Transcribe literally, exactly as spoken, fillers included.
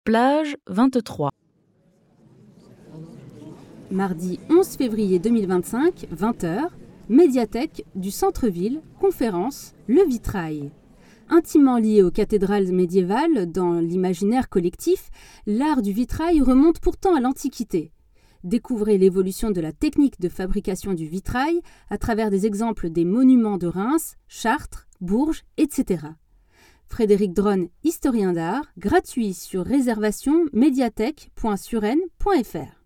Plage vingt-trois. Mardi onze février deux mille vingt-cinq, vingt heures, médiathèque du centre-ville, conférence Le Vitrail. Intimement lié aux cathédrales médiévales dans l'imaginaire collectif, l'art du vitrail remonte pourtant à l'Antiquité. Découvrez l'évolution de la technique de fabrication du vitrail à travers des exemples des monuments de Reims, Chartres, Bourges, et cetera. Frédéric Dronne, historien d'art, gratuit sur réservation médiathèque point suresnes point f r.